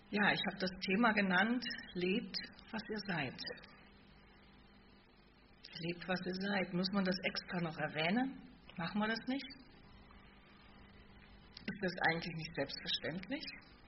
Ja, ich habe das Thema genannt, lebt, was ihr seid. Lebt, was ihr seid. Muss man das extra noch erwähnen? Machen wir das nicht? Ist das eigentlich nicht selbstverständlich?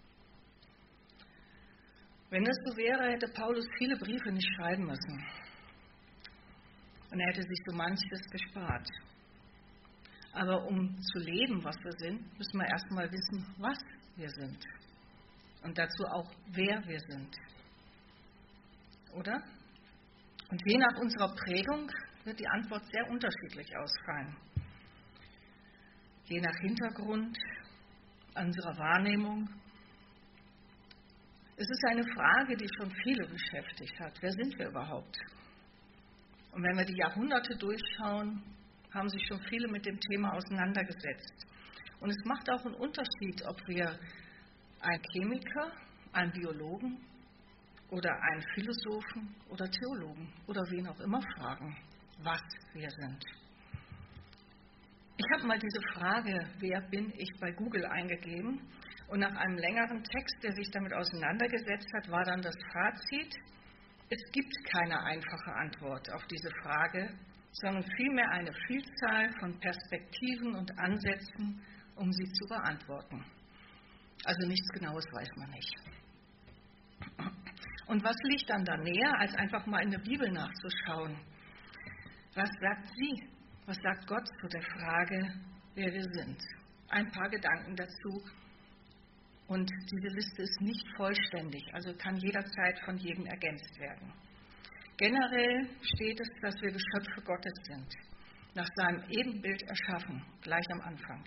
Wenn das so wäre, hätte Paulus viele Briefe nicht schreiben müssen. Und er hätte sich so manches gespart. Aber um zu leben, was wir sind, müssen wir erstmal wissen, was wir sind. Und dazu auch, wer wir sind. Oder? Und je nach unserer Prägung wird die Antwort sehr unterschiedlich ausfallen. Je nach Hintergrund, unserer Wahrnehmung. Es ist eine Frage, die schon viele beschäftigt hat. Wer sind wir überhaupt? Und wenn wir die Jahrhunderte durchschauen, haben sich schon viele mit dem Thema auseinandergesetzt. Und es macht auch einen Unterschied, ob wir einen Chemiker, einen Biologen oder einen Philosophen oder Theologen oder wen auch immer fragen, was wir sind. Ich habe mal diese Frage, wer bin ich, bei Google eingegeben und nach einem längeren Text, der sich damit auseinandergesetzt hat, war dann das Fazit: Es gibt keine einfache Antwort auf diese Frage, sondern vielmehr eine Vielzahl von Perspektiven und Ansätzen, um sie zu beantworten. Also nichts Genaues weiß man nicht. Und was liegt dann da näher, als einfach mal in der Bibel nachzuschauen? Was sagt sie? Was sagt Gott zu der Frage, wer wir sind? Ein paar Gedanken dazu. Und diese Liste ist nicht vollständig, also kann jederzeit von jedem ergänzt werden. Generell steht es, dass wir Geschöpfe Gottes sind, nach seinem Ebenbild erschaffen, gleich am Anfang.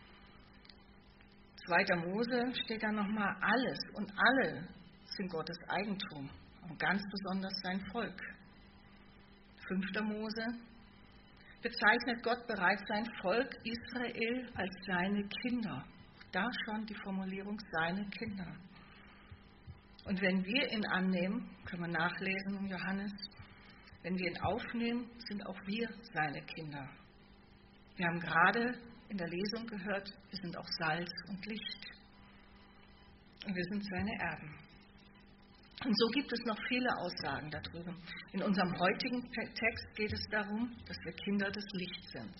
2. Mose steht dann nochmal, alles und alle sind Gottes Eigentum und ganz besonders sein Volk. 5. Mose bezeichnet Gott bereits sein Volk Israel als seine Kinder. Da schon die Formulierung seine Kinder. Und wenn wir ihn annehmen, können wir nachlesen in Johannes, wenn wir ihn aufnehmen, sind auch wir seine Kinder. Wir haben gerade in der Lesung gehört, wir sind auch Salz und Licht. Und wir sind seine Erben. Und so gibt es noch viele Aussagen darüber. In unserem heutigen Text geht es darum, dass wir Kinder des Lichts sind.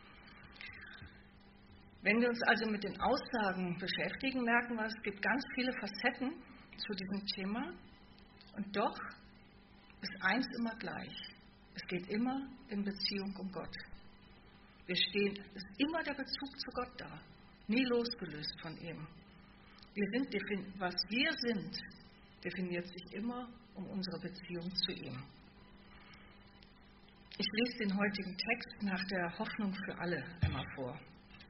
Wenn wir uns also mit den Aussagen beschäftigen, merken wir, es gibt ganz viele Facetten zu diesem Thema. Und doch ist eins immer gleich. Es geht immer in Beziehung um Gott. Es ist immer der Bezug zu Gott da, nie losgelöst von ihm. Was wir sind, definiert sich immer um unsere Beziehung zu ihm. Ich lese den heutigen Text nach der Hoffnung für alle einmal vor.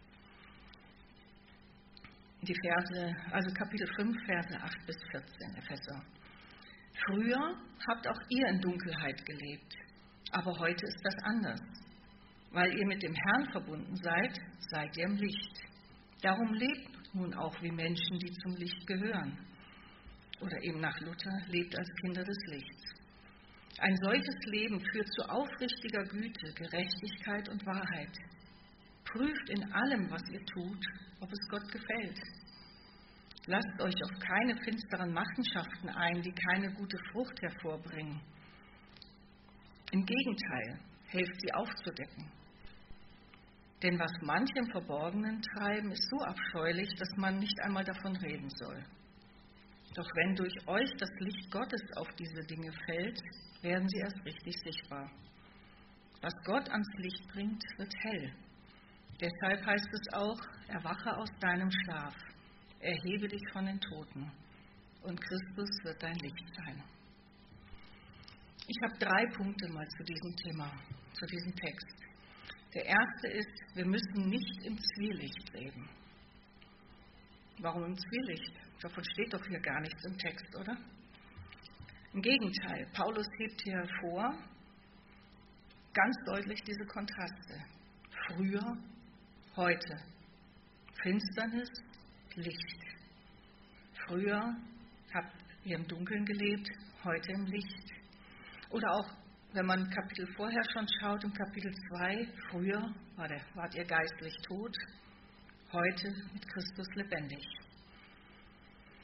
Die Verse, also Kapitel 5, Verse 8 bis 14, Epheser. Früher habt auch ihr in Dunkelheit gelebt, aber heute ist das anders. Weil ihr mit dem Herrn verbunden seid, seid ihr im Licht. Darum lebt nun auch wie Menschen, die zum Licht gehören. Oder eben nach Luther, lebt als Kinder des Lichts. Ein solches Leben führt zu aufrichtiger Güte, Gerechtigkeit und Wahrheit. Prüft in allem, was ihr tut, ob es Gott gefällt. Lasst euch auf keine finsteren Machenschaften ein, die keine gute Frucht hervorbringen. Im Gegenteil, helft sie aufzudecken. Denn was manche im Verborgenen treiben, ist so abscheulich, dass man nicht einmal davon reden soll. Doch wenn durch euch das Licht Gottes auf diese Dinge fällt, werden sie erst richtig sichtbar. Was Gott ans Licht bringt, wird hell. Deshalb heißt es auch, erwache aus deinem Schlaf, erhebe dich von den Toten, und Christus wird dein Licht sein. Ich habe 3 Punkte mal zu diesem Thema, zu diesem Text. Der erste ist, wir müssen nicht im Zwielicht leben. Warum im Zwielicht? Davon steht doch hier gar nichts im Text, oder? Im Gegenteil, Paulus hebt hier hervor, ganz deutlich diese Kontraste. Früher, heute. Finsternis, Licht. Früher habt ihr im Dunkeln gelebt, heute im Licht. Oder auch, wenn man Kapitel vorher schon schaut, im Kapitel 2, früher wart ihr geistlich tot, heute mit Christus lebendig.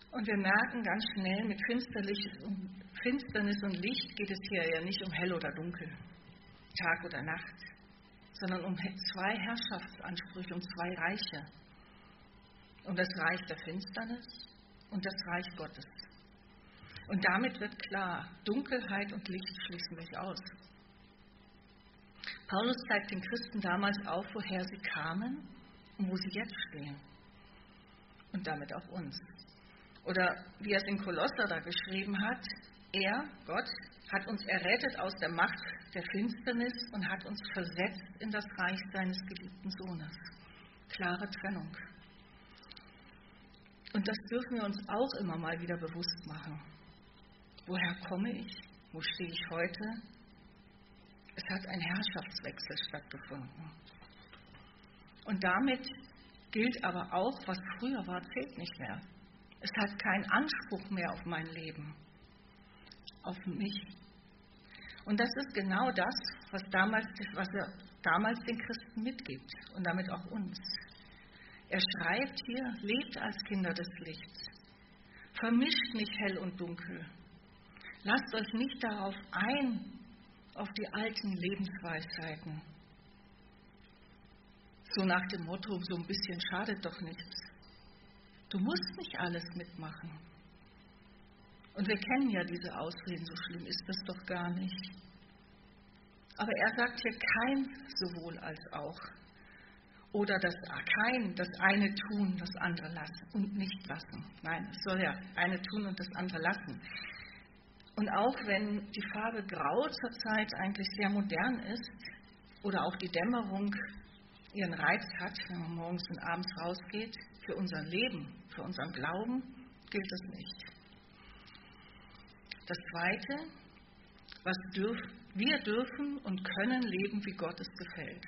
Und wir merken ganz schnell, mit Finsternis und Licht geht es hier ja nicht um hell oder dunkel, Tag oder Nacht, sondern um zwei Herrschaftsansprüche, um zwei Reiche. Um das Reich der Finsternis und das Reich Gottes. Und damit wird klar, Dunkelheit und Licht schließen sich aus. Paulus zeigt den Christen damals auf, woher sie kamen und wo sie jetzt stehen. Und damit auch uns. Oder wie er es in Kolosser da geschrieben hat, er, Gott, hat uns errettet aus der Macht der Finsternis und hat uns versetzt in das Reich seines geliebten Sohnes. Klare Trennung. Und das dürfen wir uns auch immer mal wieder bewusst machen. Woher komme ich? Wo stehe ich heute? Es hat ein Herrschaftswechsel stattgefunden. Und damit gilt aber auch, was früher war, zählt nicht mehr. Es hat keinen Anspruch mehr auf mein Leben, auf mich. Und das ist genau das, was er damals den Christen mitgibt und damit auch uns. Er schreibt hier, lebt als Kinder des Lichts. Vermischt nicht hell und dunkel. Lasst euch nicht darauf ein, auf die alten Lebensweisheiten. So nach dem Motto, so ein bisschen schadet doch nichts. Du musst nicht alles mitmachen. Und wir kennen ja diese Ausreden, so schlimm ist das doch gar nicht. Aber er sagt hier kein sowohl als auch. Oder das eine tun, das andere lassen und nicht lassen. Nein, es soll ja eine tun und das andere lassen. Und auch wenn die Farbe Grau zurzeit eigentlich sehr modern ist oder auch die Dämmerung ihren Reiz hat, wenn man morgens und abends rausgeht, für unser Leben, für unseren Glauben gilt das nicht. Das Zweite, wir dürfen und können leben, wie Gott es gefällt.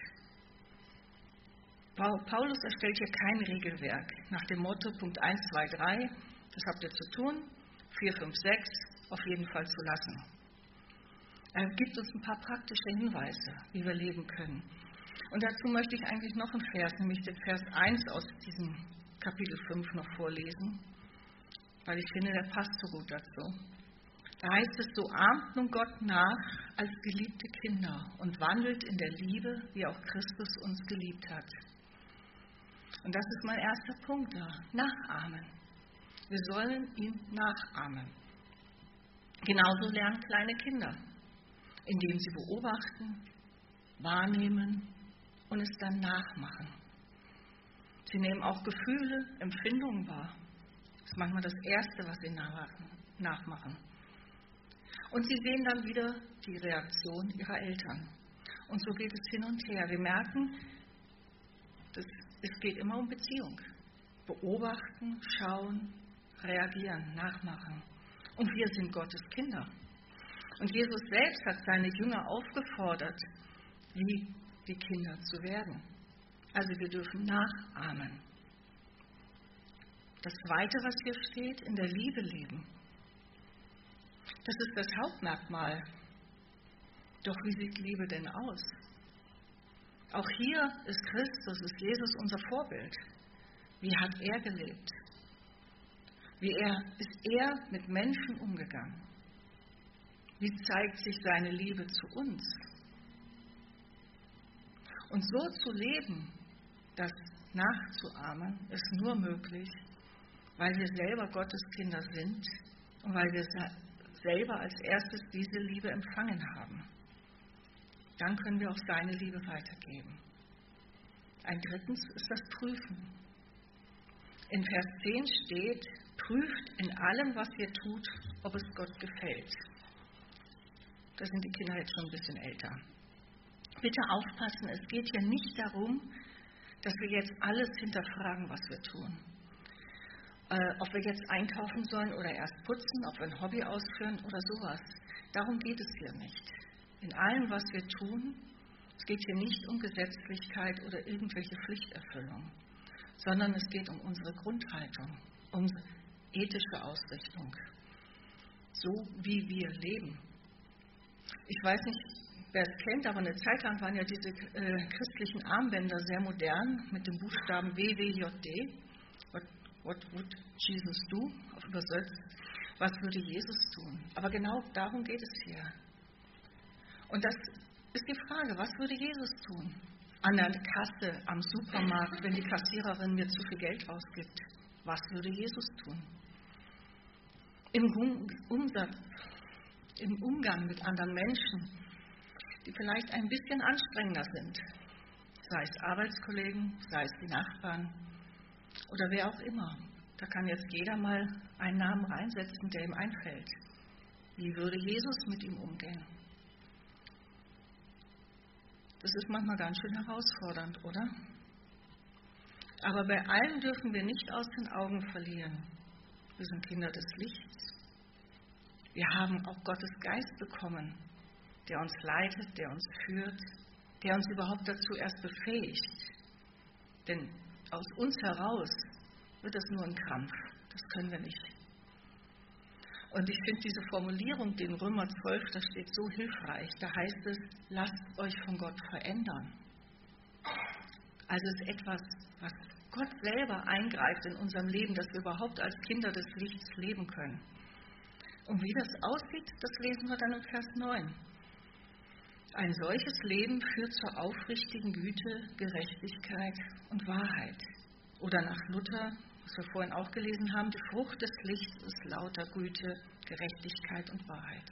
Paulus erstellt hier kein Regelwerk nach dem Motto Punkt 1, 2, 3, das habt ihr zu tun, 4, 5, 6 auf jeden Fall zu lassen. Er gibt uns ein paar praktische Hinweise, wie wir leben können. Und dazu möchte ich eigentlich noch einen Vers, nämlich den Vers 1 aus diesem Kapitel 5 noch vorlesen, weil ich finde, der passt so gut dazu. Da heißt es, so ahmt nun Gott nach als geliebte Kinder und wandelt in der Liebe, wie auch Christus uns geliebt hat. Und das ist mein erster Punkt da, nachahmen. Wir sollen ihn nachahmen. Genauso lernen kleine Kinder, indem sie beobachten, wahrnehmen und es dann nachmachen. Sie nehmen auch Gefühle, Empfindungen wahr. Das ist manchmal das Erste, was sie nachmachen. Und sie sehen dann wieder die Reaktion ihrer Eltern. Und so geht es hin und her. Wir merken, es geht immer um Beziehung. Beobachten, schauen, reagieren, nachmachen. Und wir sind Gottes Kinder. Und Jesus selbst hat seine Jünger aufgefordert, wie die Kinder zu werden. Also wir dürfen nachahmen. Das Zweite, was hier steht, in der Liebe leben. Das ist das Hauptmerkmal. Doch wie sieht Liebe denn aus? Auch hier ist Christus, ist Jesus unser Vorbild. Wie hat er gelebt? Wie ist er mit Menschen umgegangen? Wie zeigt sich seine Liebe zu uns? Und so zu leben, das nachzuahmen, ist nur möglich, weil wir selber Gottes Kinder sind und weil wir selber als erstes diese Liebe empfangen haben. Dann können wir auch seine Liebe weitergeben. Ein drittens ist das Prüfen. In Vers 10 steht, prüft in allem, was ihr tut, ob es Gott gefällt. Da sind die Kinder jetzt schon ein bisschen älter. Bitte aufpassen, es geht hier nicht darum, dass wir jetzt alles hinterfragen, was wir tun. Ob wir jetzt einkaufen sollen oder erst putzen, ob wir ein Hobby ausführen oder sowas. Darum geht es hier nicht. In allem, was wir tun, es geht hier nicht um Gesetzlichkeit oder irgendwelche Pflichterfüllung, sondern es geht um unsere Grundhaltung, um ethische Ausrichtung, so wie wir leben. Ich weiß nicht, wer es kennt, aber eine Zeit lang waren ja diese christlichen Armbänder sehr modern mit dem Buchstaben WWJD, What would Jesus do? Auf übersetzt, was würde Jesus tun? Aber genau darum geht es hier. Und das ist die Frage, was würde Jesus tun? An der Kasse, am Supermarkt, wenn die Kassiererin mir zu viel Geld ausgibt. Was würde Jesus tun? Im Umgang mit anderen Menschen, die vielleicht ein bisschen anstrengender sind, sei es Arbeitskollegen, sei es die Nachbarn oder wer auch immer. Da kann jetzt jeder mal einen Namen reinsetzen, der ihm einfällt. Wie würde Jesus mit ihm umgehen? Das ist manchmal ganz schön herausfordernd, oder? Aber bei allem dürfen wir nicht aus den Augen verlieren. Wir sind Kinder des Lichts. Wir haben auch Gottes Geist bekommen, der uns leitet, der uns führt, der uns überhaupt dazu erst befähigt. Denn aus uns heraus wird es nur ein Krampf. Das können wir nicht. Und ich finde diese Formulierung, die in Römer 12, da steht, so hilfreich. Da heißt es, lasst euch von Gott verändern. Also es ist etwas, was Gott selber eingreift in unserem Leben, dass wir überhaupt als Kinder des Lichts leben können. Und wie das aussieht, das lesen wir dann im Vers 9. Ein solches Leben führt zur aufrichtigen Güte, Gerechtigkeit und Wahrheit. Oder nach Luther, was wir vorhin auch gelesen haben, die Frucht des Lichts ist lauter Güte, Gerechtigkeit und Wahrheit.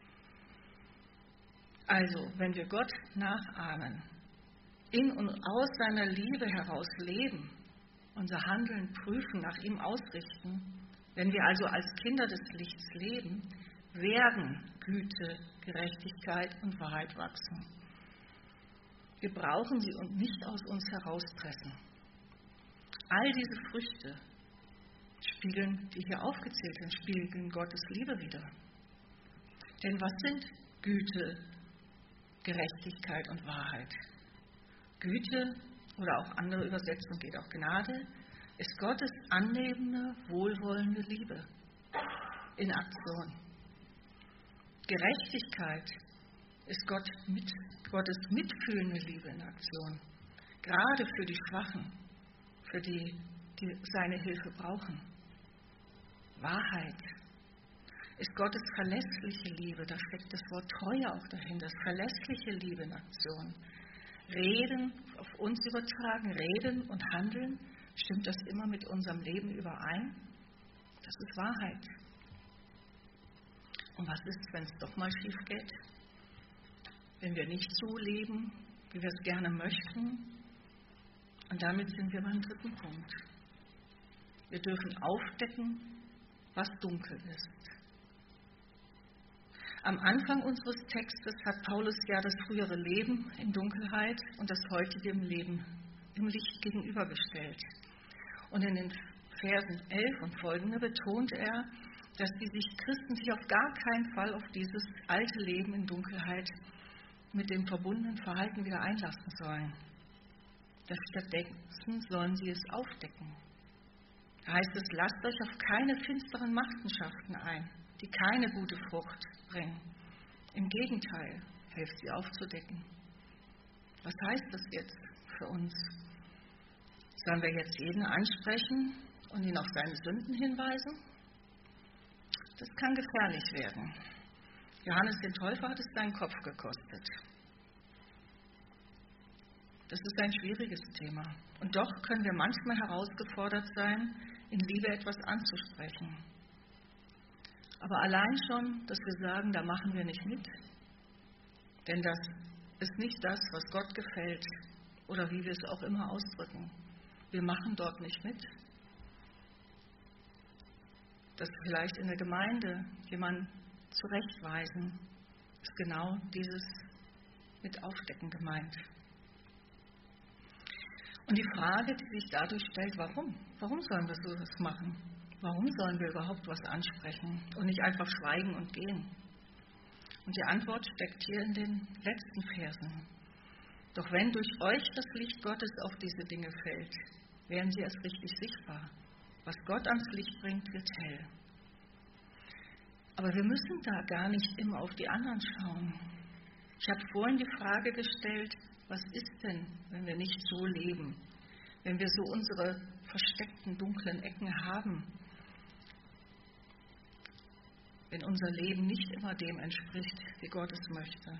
Also, wenn wir Gott nachahmen, in und aus seiner Liebe heraus leben, unser Handeln prüfen, nach ihm ausrichten, wenn wir also als Kinder des Lichts leben, werden Güte, Gerechtigkeit und Wahrheit wachsen. Wir brauchen sie und nicht aus uns herauspressen. All diese Früchte spiegeln, die hier aufgezählt sind, spiegeln Gottes Liebe wider. Denn was sind Güte, Gerechtigkeit und Wahrheit? Güte, oder auch andere Übersetzung geht auch Gnade, ist Gottes annehmende, wohlwollende Liebe in Aktion. Gerechtigkeit ist Gottes mitfühlende Liebe in Aktion, gerade für die Schwachen, für die seine Hilfe brauchen. Wahrheit ist Gottes verlässliche Liebe, da steckt das Wort Treue auch dahinter, das verlässliche Liebe in Aktion. Reden, auf uns übertragen, Reden und Handeln, stimmt das immer mit unserem Leben überein? Das ist Wahrheit. Und was ist, wenn es doch mal schief geht? Wenn wir nicht so leben, wie wir es gerne möchten? Und damit sind wir beim dritten Punkt. Wir dürfen aufdecken, was dunkel ist. Am Anfang unseres Textes hat Paulus ja das frühere Leben in Dunkelheit und das heutige Leben im Licht gegenübergestellt. Und in den Versen 11 und folgende betont er, dass die Christen sich auf gar keinen Fall auf dieses alte Leben in Dunkelheit mit dem verbundenen Verhalten wieder einlassen sollen. Dass stattdessen sollen sie es aufdecken. Da heißt es, lasst euch auf keine finsteren Machenschaften ein, die keine gute Frucht bringen. Im Gegenteil, helft sie aufzudecken. Was heißt das jetzt für uns? Sollen wir jetzt jeden ansprechen und ihn auf seine Sünden hinweisen? Das kann gefährlich werden. Johannes den Täufer hat es seinen Kopf gekostet. Das ist ein schwieriges Thema. Und doch können wir manchmal herausgefordert sein, in Liebe etwas anzusprechen. Aber allein schon, dass wir sagen, da machen wir nicht mit. Denn das ist nicht das, was Gott gefällt oder wie wir es auch immer ausdrücken. Wir machen dort nicht mit. Dass vielleicht in der Gemeinde jemanden zurechtweisen, ist genau dieses mit Aufdecken gemeint. Und die Frage, die sich dadurch stellt, warum? Warum sollen wir sowas machen? Warum sollen wir überhaupt was ansprechen und nicht einfach schweigen und gehen? Und die Antwort steckt hier in den letzten Versen. Doch wenn durch euch das Licht Gottes auf diese Dinge fällt, werden sie erst richtig sichtbar. Was Gott ans Licht bringt, wird hell. Aber wir müssen da gar nicht immer auf die anderen schauen. Ich habe vorhin die Frage gestellt, was ist denn, wenn wir nicht so leben? Wenn wir so unsere versteckten, dunklen Ecken haben, wenn unser Leben nicht immer dem entspricht, wie Gott es möchte,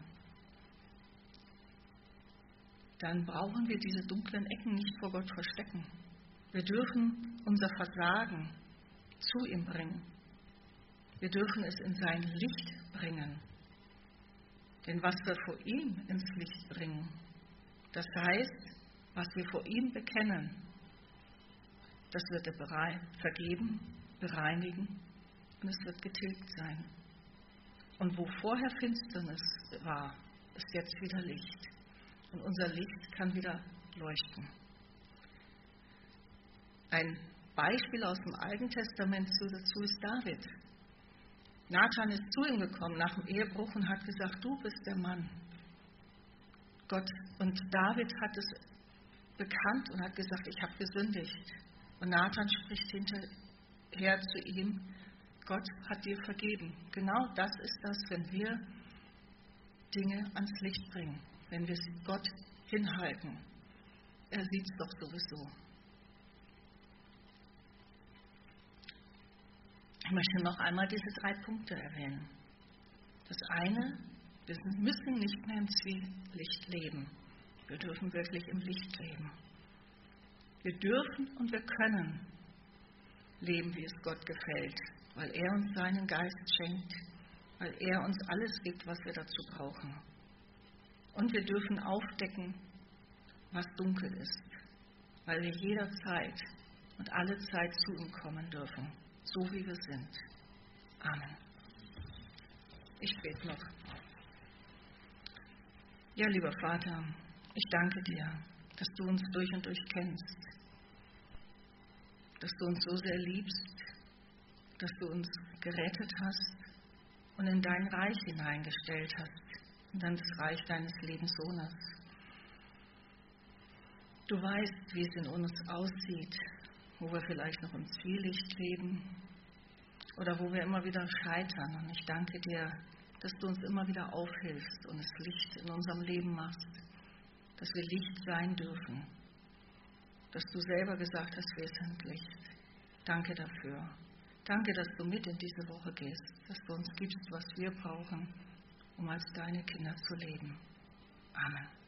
dann brauchen wir diese dunklen Ecken nicht vor Gott verstecken. Wir dürfen unser Versagen zu ihm bringen. Wir dürfen es in sein Licht bringen. Denn was wir vor ihm ins Licht bringen, das heißt, was wir vor ihm bekennen, das wird er vergeben, bereinigen und es wird getilgt sein. Und wo vorher Finsternis war, ist jetzt wieder Licht. Und unser Licht kann wieder leuchten. Ein Beispiel aus dem Alten Testament dazu ist David. Nathan ist zu ihm gekommen nach dem Ehebruch und hat gesagt, du bist der Mann. Gott und David hat es bekannt und hat gesagt, ich habe gesündigt. Und Nathan spricht hinterher zu ihm, Gott hat dir vergeben. Genau das ist das, wenn wir Dinge ans Licht bringen, wenn wir sie Gott hinhalten. Er sieht es doch sowieso. Ich möchte noch einmal diese 3 Punkte erwähnen. Das eine, wir müssen nicht mehr im Zwielicht leben. Wir dürfen wirklich im Licht leben. Wir dürfen und wir können leben, wie es Gott gefällt, weil er uns seinen Geist schenkt, weil er uns alles gibt, was wir dazu brauchen. Und wir dürfen aufdecken, was dunkel ist, weil wir jederzeit und alle Zeit zu ihm kommen dürfen, so wie wir sind. Amen. Ich bete noch. Ja, lieber Vater, ich danke dir, dass du uns durch und durch kennst, dass du uns so sehr liebst, dass du uns gerettet hast und in dein Reich hineingestellt hast, in das Reich deines lieben Sohnes. Du weißt, wie es in uns aussieht, wo wir vielleicht noch im Zwielicht leben oder wo wir immer wieder scheitern. Und ich danke dir, dass du uns immer wieder aufhilfst und das Licht in unserem Leben machst, dass wir Licht sein dürfen, dass du selber gesagt hast, wir sind Licht. Danke dafür. Danke, dass du mit in diese Woche gehst, dass du uns gibst, was wir brauchen, um als deine Kinder zu leben. Amen.